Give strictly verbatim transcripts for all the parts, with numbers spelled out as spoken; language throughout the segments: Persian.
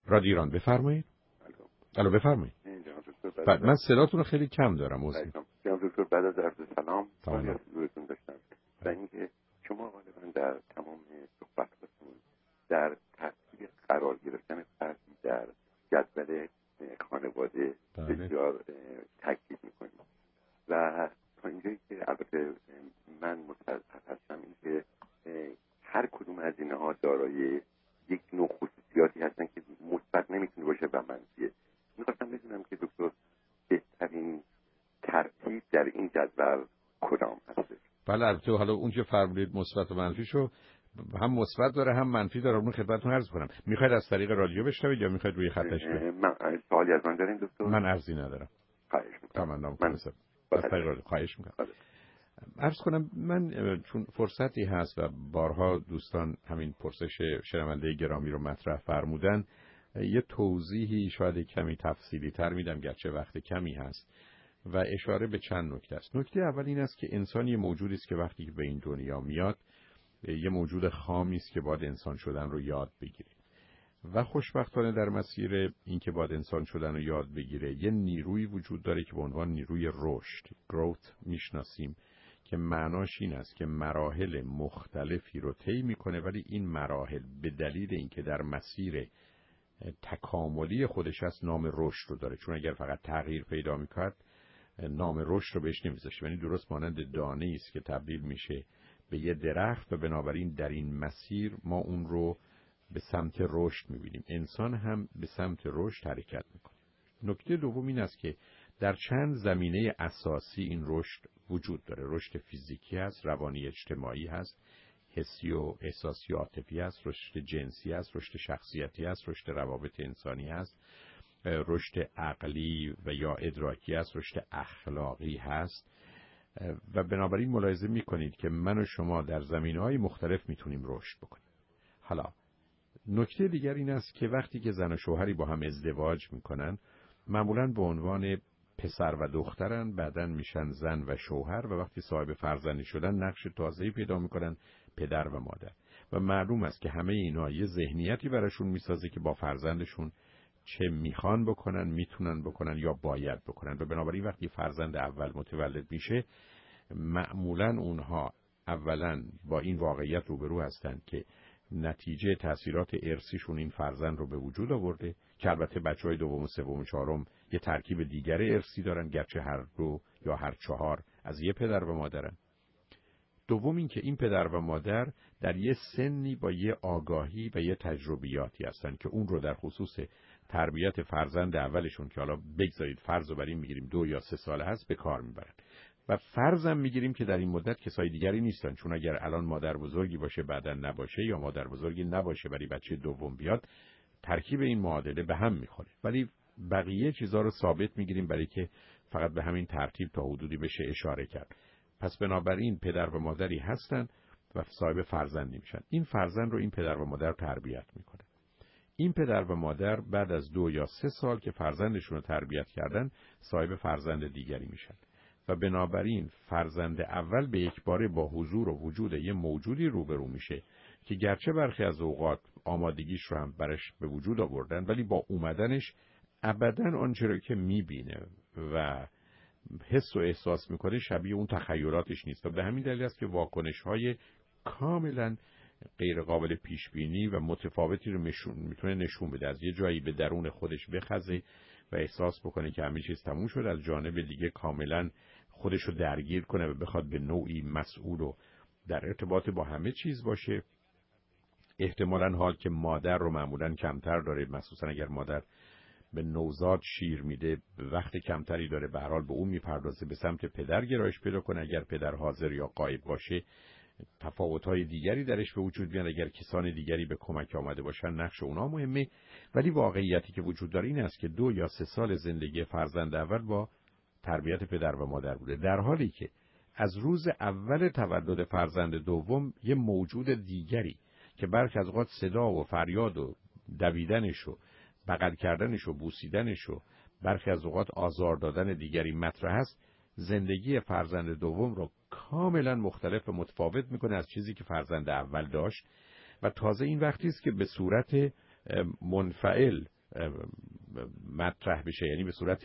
رادیو ایران بفرمایید. الو بفرمایید. بعد من صداتون رو خیلی کم دارم عذر. جناب دکتر بعد از عرض سلام سوالی از حضورتون داشتم و اینکه شما غالبا در تمام صحبتاتون در ترتیب قرار گرفتن فردی در جدول خانواده بسیار تاکید میکنید و تا اینجایی که البته من متاسف هستم اینکه هر کدوم از اینها دارای یک نوع خصوصیاتی هستن که مثبت نمیتونه باشه و منفیه. میخواستم بدونم که دکتر بهترین ترتیب در این جدول کدام هست؟ بله البته حالا اون که فرمودید مثبت و منفیشو هم مثبت داره هم منفی داره، اون خدمتتون عرض کنم. میخواید از طریق رادیو بشنوید یا میخواید روی خطش کنید؟ من سوالی از من دارین دکتر؟ من عرضی ندارم. خواهش می‌کنم. تمام من از طریق رادیو خواهش می‌کنم. عرض کنم من چون فرصتی هست و بارها دوستان همین پرسش شنونده گرامی رو مطرح فرمودن، یه توضیحی شاید کمی تفصیلی تر میدم گرچه وقت کمی هست و اشاره به چند نکته است. نکته اول این است که انسان یه موجودی است که وقتی که به این دنیا میاد یه موجود خامی است که باید انسان شدن رو یاد بگیره و خوشبختانه در مسیر این که باید انسان شدن رو یاد بگیره یه نیروی وجود داره که به عنوان نیروی رشد growth میشناسیم که معناش این است که مراحل مختلفی رو طی میکنه، ولی این مراحل به دلیل اینکه در مسیر تکاملی خودش است نام رشد رو داره، چون اگر فقط تغییر پیدا میکرد نام رشد رو بهش نمیذاشت. یعنی درست مانند دانه است که تبدیل میشه به یه درخت و بنابراین در این مسیر ما اون رو به سمت رشد میبینیم. انسان هم به سمت رشد حرکت میکنه. نکته دوم این است که در چند زمینه اساسی این رشد وجود داره. رشد فیزیکی هست، روانی اجتماعی هست، حسی و احساسی و عاطفی هست، رشد جنسی هست، رشد شخصیتی هست، رشد روابط انسانی هست، رشد عقلی و یا ادراکی هست، رشد اخلاقی هست و بنابراین ملاحظه میکنید که من و شما در زمینه‌های مختلف میتونیم رشد بکنیم. حالا نکته دیگر این است که وقتی که زن و شوهری با هم ازدواج میکنن معمولاً به عنوان پسر و دخترن، بعداً میشن زن و شوهر و وقتی صاحب فرزندی شدن نقش تازه‌ای پیدا میکنن پدر و مادر و معلوم است که همه اینا یه ذهنیتی براشون میسازه که با فرزندشون چه میخوان بکنن، میتونن بکنن یا باید بکنن و بنابراین وقتی فرزند اول متولد میشه معمولاً اونها اولاً با این واقعیت روبرو هستن که نتیجه تأثیرات ارثیشون این فرزند رو به وجود آورده که البته بچهای دوم و سوم و چهارم یه ترکیب دیگر ارثی دارن گرچه هر دو یا هر چهار از یه پدر و مادرن. دوم این که این پدر و مادر در یه سنی با یه آگاهی و یه تجربیاتی هستن که اون رو در خصوص تربیت فرزند اولشون که حالا بگذارید فرض رو بر این میگیریم دو یا سه ساله هست به کار میبرن و فرضم میگیریم که در این مدت کسای دیگری نیستن، چون اگر الان مادر بزرگی باشه بعداً نباشه یا مادر بزرگی نباشه ولی بچه دوم بیاد ترکیب این معادله به هم میخوره، ولی بقیه چیزا رو ثابت میگیریم برای که فقط به همین ترتیب تا حدودی بشه اشاره کرد. پس بنابراین پدر و مادری هستن و صاحب فرزندی میشن. این فرزند رو این پدر و مادر تربیت میکنه. این پدر و مادر بعد از دو یا سه سال که فرزندشون رو تربیت کردن صاحب فرزند دیگری میشن و بنابراین فرزند اول به یک باره با حضور و وجود یه موجودی روبرو میشه که گرچه برخی از اوقات آمادگیش رو هم برش به وجود آوردن ولی با اومدنش ابداً آنچه رو که میبینه و حس و احساس میکنه شبیه اون تخیلاتش نیست و به همین دلیل است که واکنش‌های کاملاً غیر قابل پیش بینی و متفاوتی رو میتونه نشون بده. از یه جایی به درون خودش بخزه و احساس بکنه که همه چیز تموم شد، از جانب دیگه کاملاً خودش رو درگیر کنه و بخواد به نوعی مسئول و در ارتباط با همه چیز باشه. احتمالاً حال که مادر رو معمولاً کمتر داره، مخصوصاً اگر مادر به نوزاد شیر میده وقت کمتری داره، به هر حال به اون میپردازه، به سمت پدر گرایش پیدا کنه. اگر پدر حاضر یا غایب باشه تفاوت‌های دیگری درش به وجود میاد، اگر کسان دیگری به کمک آمده باشن نقش اونها مهمه. ولی واقعیتی که وجود داره این است که دو یا سه سال زندگی فرزند اول با تربیت پدر و مادر بوده، در حالی که از روز اول تولد فرزند دوم یه موجود دیگری که برخی از اوقات صدا و فریاد و دویدنش و بغل کردنش و بوسیدنش و برخی از اوقات آزار دادن دیگری مطرح است، زندگی فرزند دوم رو کاملا مختلف و متفاوت میکنه از چیزی که فرزند اول داشت و تازه این وقتی است که به صورت منفعل مطرح بشه، یعنی به صورت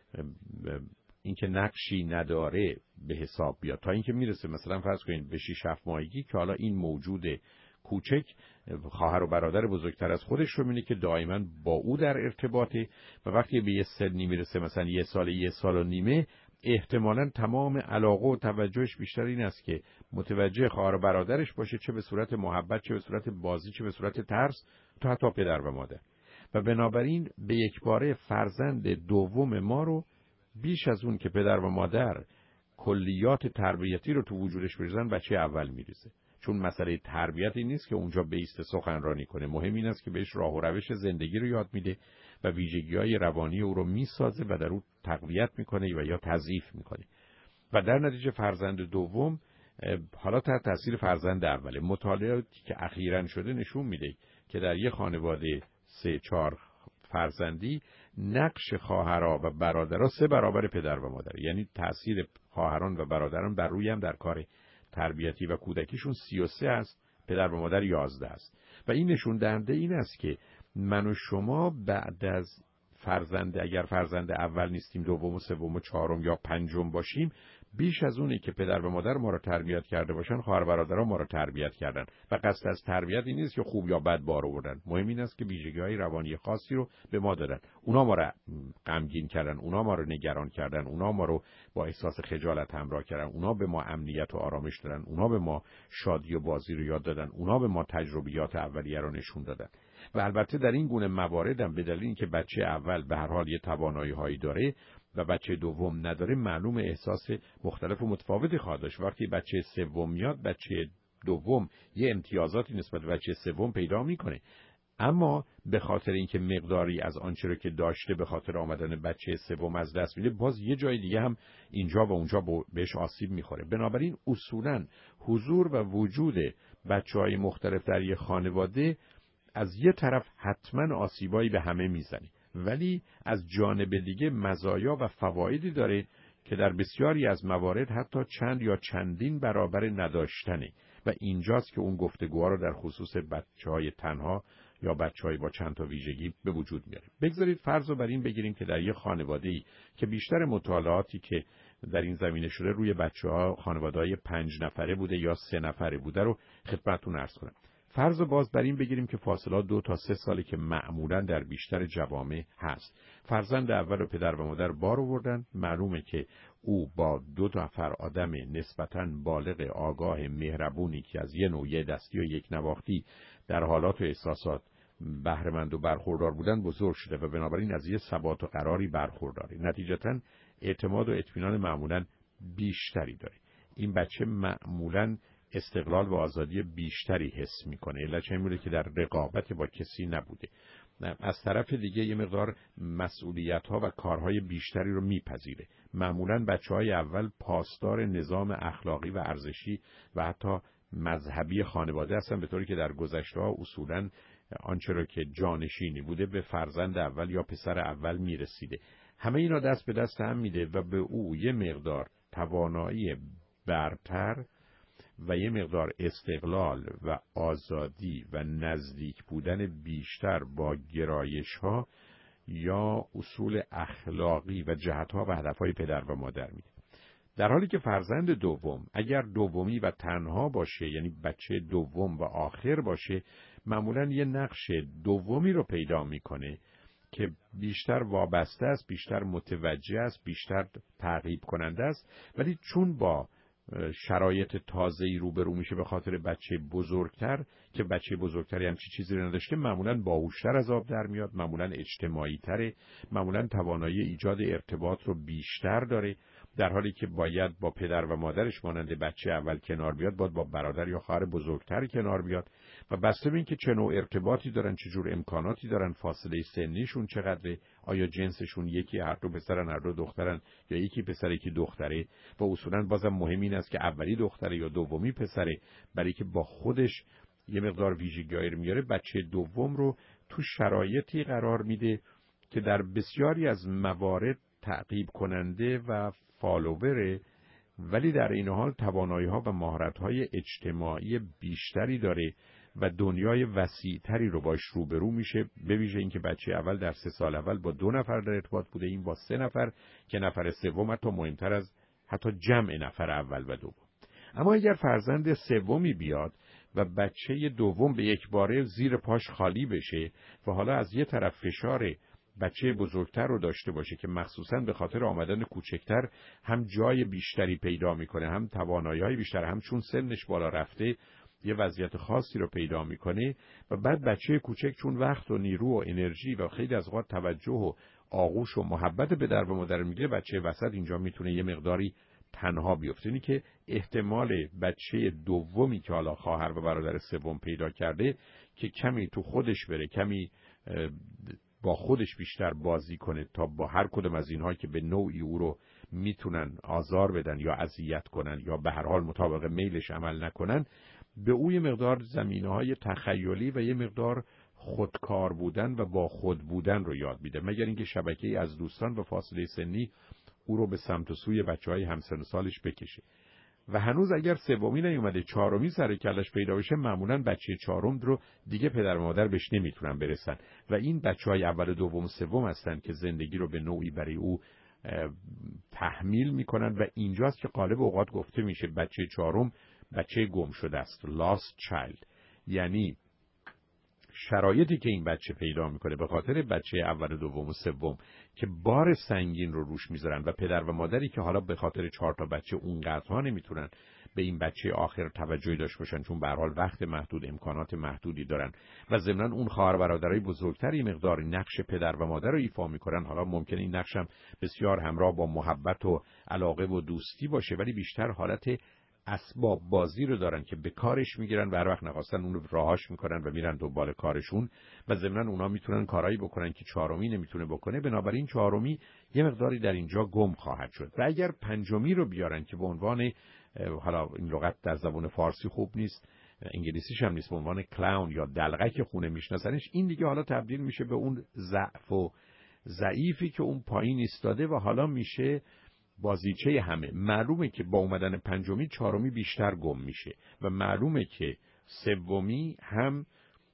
اینکه نقشی نداره به حساب بیاد، تا اینکه میرسه مثلا فرض کنید به شش هفت ماهگی که حالا این موجود کوچک خواهر و برادر بزرگتر از خودش رو می‌بینه که دائما با او در ارتباطه و وقتی به یه سنی میرسه مثلا یه سال یه سال و نیمه، احتمالاً تمام علاقه و توجهش بیشتر این است که متوجه خواهر و برادرش باشه، چه به صورت محبت، چه به صورت بازی، چه به صورت ترس، تا حتی پدر و مادر. و بنابراین به یک باره فرزند دوم ما رو بیش از اون که پدر و مادر کلیات تربیتی رو تو وجودش بریزن، بچه اول میریزه. چون مسئله تربیتی نیست که اونجا بیسته سخنرانی کنه، مهم این است که بهش راه و روش زندگی رو یاد میده و ویژگی‌های روانی او رو میسازه و در اون تقویت میکنه و یا تضعیف میکنه. و در نتیجه فرزند دوم حالا تحت تاثیر فرزند اوله، مطالعاتی که اخیراً شده نشون میده که در یک خانواده سه چهار فرزندی نقش خواهرها و برادرها سه برابر پدر و مادر، یعنی تأثیر خواهران و برادران بر روی هم در کار تربیتی و کودکیشون سی و سه است، پدر و مادر یازده است. و این نشون دهنده این است که من و شما بعد از فرزند، اگر فرزند اول نیستیم، دوم و سوم و چهارم یا پنجم باشیم، بیش از اونی که پدر و مادر ما رو تربیت کرده باشن، خواهر برادرها ما رو تربیت کردن. و قصد از تربیت این نیست که خوب یا بد بار آوردن، مهم این است که ویژگی‌های روانی خاصی رو به ما دادن. اونا ما رو غمگین کردن، اونا ما رو نگران کردن، اونا ما رو با احساس خجالت همراه کردن، اونا به ما امنیت و آرامش دادن، اونا به ما شادی و بازی رو یاد دادن، اونا به ما تجربیات اولیه رو نشون دادن. و البته در این گونه موارد هم به دلیل اینکه بچه اول به هر حال یه توانایی‌هایی داره و بچه دوم نداره، معلوم احساس مختلف و متفاوتی خواهد داشت. وقتی بچه سوم میاد، بچه دوم یه امتیازاتی نسبت به بچه سوم پیدا میکنه، اما به خاطر اینکه مقداری از آنچه رو که داشته به خاطر آمدن بچه سوم از دست میده، باز یه جای دیگه هم اینجا و اونجا بهش آسیب میخوره. بنابراین اصولاً حضور و وجود بچه‌های مختلف در یه خانواده از یه طرف حتما آسیبایی به همه میزنه، ولی از جانب دیگه مزایا و فوایدی داره که در بسیاری از موارد حتی چند یا چندین برابر نداشتنه. و اینجاست که اون گفتگوها رو در خصوص بچه‌های تنها یا بچه‌های با چند تا ویژگی به وجود میاره. بگذارید فرض رو بر این بگیریم که در یه خانواده‌ای که بیشتر مطالعاتی که در این زمینه شده روی بچه‌ها خانواده‌های پنج نفره بوده یا سه نفره بوده رو خدمتتون عرض کنم. فرض باز بر این بگیریم که فاصله دو تا سه سالی که معمولاً در بیشتر جوامع هست. فرزند اول و پدر و مادر بار آوردن، معلومه که او با دو نفر آدم نسبتاً بالغ، آگاه، مهربونی که از یه نوع دستی و یک نواختی در حالات و احساسات بهره‌مند و برخوردار بودن بزرگ شده و بنابراین از یه ثبات و قراری برخورداره. نتیجتاً اعتماد و اطمینان معمولاً بیشتری داره. این بچه معمولاً استقلال و آزادی بیشتری حس میکنه، علتش این بوده که در رقابت با کسی نبوده. از طرف دیگه یه مقدار مسئولیت‌ها و کارهای بیشتری رو میپذیره. معمولاً بچه‌های اول پاسدار نظام اخلاقی و ارزشی و حتی مذهبی خانواده هستن، به طوری که در گذشته‌ها اصولاً آنچه رو که جانشینی بوده به فرزند اول یا پسر اول میرسیده. همه اینا دست به دست هم میده و به او یه مقدار توانایی برتر و یه مقدار استقلال و آزادی و نزدیک بودن بیشتر با گرایش‌ها یا اصول اخلاقی و جهت‌ها و هدف‌های پدر و مادر میده. در حالی که فرزند دوم اگر دومی و تنها باشه، یعنی بچه دوم و آخر باشه، معمولاً یه نقش دومی رو پیدا میکنه که بیشتر وابسته است، بیشتر متوجه است، بیشتر تعقیب کننده است، ولی چون با شرایط تازه‌ای روبرو میشه به خاطر بچه بزرگتر که بچه بزرگتری هم چی چیزی رو نداشته، معمولاً باهوشتر از آب در میاد، معمولاً اجتماعی تره، معمولاً توانایی ایجاد ارتباط رو بیشتر داره، در حالی که باید با پدر و مادرش مانند بچه اول کنار بیاد، باید با برادر یا خواهر بزرگتر کنار بیاد و بسته به اینکه چه نوع ارتباطی دارن، چه جور امکاناتی دارن، فاصله سنیشون چقدره، آیا جنسشون یکی، هر دو پسرن هر دو دخترن یا یکی پسر یکی دختره، و اصولاً بازم مهم این است که اولی دختره یا دومی پسره، برای که با خودش یه مقدار ویژگی‌هایی رو میاره. بچه دوم رو تو شرایطی قرار میده که در بسیاری از موارد تعقیب کننده و فالووره، ولی در این حال توانایی‌ها و مهارت‌های اجتماعی بیشتری داره و دنیای وسیع‌تری رو باش روبرو میشه، به ویژه اینکه بچه اول در سه سال اول با دو نفر در ارتباط بوده، این با سه نفر که نفر سوم حتی مهمتر از حتی جمع نفر اول و دوم. اما اگر فرزند سومی بیاد و بچه دوم به یک باره زیر پاش خالی بشه و حالا از یه طرف فشار بچه بزرگتر رو داشته باشه که مخصوصاً به خاطر آمدن کوچکتر هم جای بیشتری پیدا میکنه، هم توانایی‌های بیشتر، هم چون سنش بالا رفته یه وضعیت خاصی رو پیدا میکنه و بعد بچه کوچک چون وقت و نیرو و انرژی و خیلی از اوقات توجه و آغوش و محبت پدر و مادر میگیره، بچه وسط اینجا میتونه یه مقداری تنها بیفته. اینی که احتمال بچه دومی که حالا خواهر و برادر سوم پیدا کرده که کمی تو خودش بره، کمی با خودش بیشتر بازی کنه تا با هر کدوم از اینها که به نوعی او رو میتونن آزار بدن یا اذیت کنن یا به هر حال مطابق میلش عمل نکنن، به او یه مقدار زمینه‌های تخیلی و یه مقدار خودکار بودن و با خود بودن رو یاد میده، مگر اینکه شبکه‌ای از دوستان و فاصله سنی او رو به سمت و سوی بچه‌های همسن سالش بکشه. و هنوز اگر سومی نیومده، چهارمی سر کلش پیدا بشه، معمولاً بچه چهارم رو دیگه پدر و مادر بهش نمیتونن برسن و این بچه‌های اول و دوم و سوم هستن که زندگی رو به نوعی برای او تحمیل میکنن و اینجاست که غالب اوقات گفته میشه بچه چهارم بچه گم شده است، lost child. یعنی شرایطی که این بچه پیدا میکنه به خاطر بچه اول و دوم و سوم که بار سنگین رو روش میذارن و پدر و مادری که حالا به خاطر چهار تا بچه اونقدرها نمیتونن به این بچه آخر توجهی داشته باشن، چون به هر حال وقت محدود، امکانات محدودی دارن و ضمناً اون خواهر برادرای بزرگتری مقدار نقش پدر و مادر رو ایفا میکنن. حالا ممکنه این نقش هم بسیار همراه با محبت و علاقه و دوستی باشه، ولی بیشتر حالت اسباب بازی رو دارن که به کارش میگیرن و هر وقت نخواستن اون رو راهاش میکنن و میرن دنبال کارشون و ضمناً اونا میتونن کارایی بکنن که چهارمی نمیتونه بکنه، بنابراین چهارمی یه مقداری در اینجا گم خواهد شد. و اگر پنجمی رو بیارن که به عنوان، حالا این لغت در زبان فارسی خوب نیست، انگلیسیش هم نیست، به عنوان کلاون یا دلغک خونه میشناسنش، این دیگه حالا تبدیل میشه به اون ضعف و ضعیفی که اون پایین ایستاده و حالا میشه بازیچه همه. معلومه که با اومدن پنجمی چهارمی بیشتر گم میشه و معلومه که سومی هم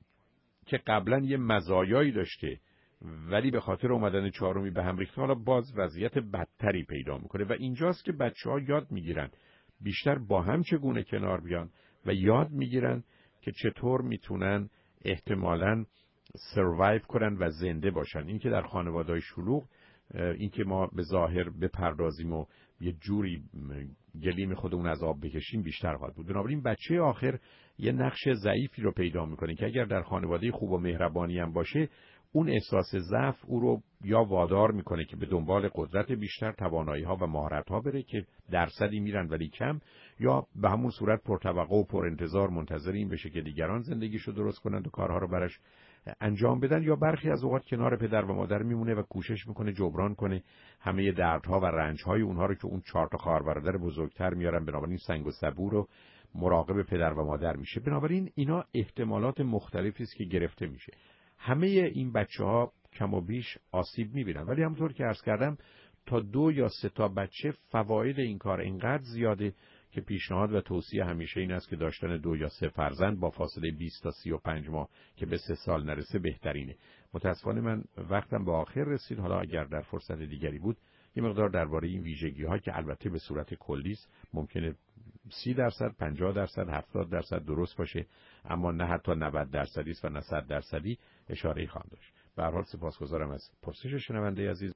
که قبلا یه مزایایی داشته ولی به خاطر اومدن چهارمی به هم ریخته، حالا باز وضعیت بدتری پیدا میکنه و اینجاست که بچه‌ها یاد میگیرن بیشتر با هم چگونه کنار بیان و یاد میگیرن که چطور میتونن احتمالاً سروایو کنن و زنده باشن. این که در خانواده‌های شلوغ این که ما به ظاهر بپردازیم و یه جوری گلیم خودمون از آب بکشیم بیشتر خواهد بود. بنابراین بچه آخر یه نقش ضعیفی رو پیدا میکنه که اگر در خانواده خوب و مهربانی هم باشه، اون احساس ضعف او رو یا وادار میکنه که به دنبال قدرت بیشتر، توانایی ها و مهارت ها بره که درصدی میرن ولی کم، یا به همون صورت پرتوقع و پرانتظار منتظر این بشه که دیگران زندگیشو درست کنند و کارها رو براش انجام بدن، یا برخی از اوقات کنار پدر و مادر میمونه و کوشش میکنه جبران کنه همه دردها و رنجهای اونها رو که اون چهار تا خواهر برادر بزرگتر میارن، بنابراین سنگ و صبور و مراقب پدر و مادر میشه. بنابراین اینا احتمالات مختلفی است که گرفته میشه. همه این بچه‌ها کم و بیش آسیب میبینن، ولی همونطور که عرض کردم تا دو یا سه تا بچه فواید این کار اینقدر زیاده که پیشنهاد و توصیه همیشه این است که داشتن دو یا سه فرزند با فاصله بیست تا سی و پنج ماه که به سه سال نرسه بهترینه. متاسفانه من وقتم به آخر رسید. حالا اگر در فرصت دیگری بود یه مقدار درباره این ویژگی‌ها که البته به صورت کلی است، ممکنه سی درصد، پنجاه درصد، هفتاد درصد درست باشه، اما نه حتی نود درصدی است و نه صد درصدی، اشاره‌ای خواهم داشت. به هر حال سپاسگزارم از پرسش شنونده عزیز.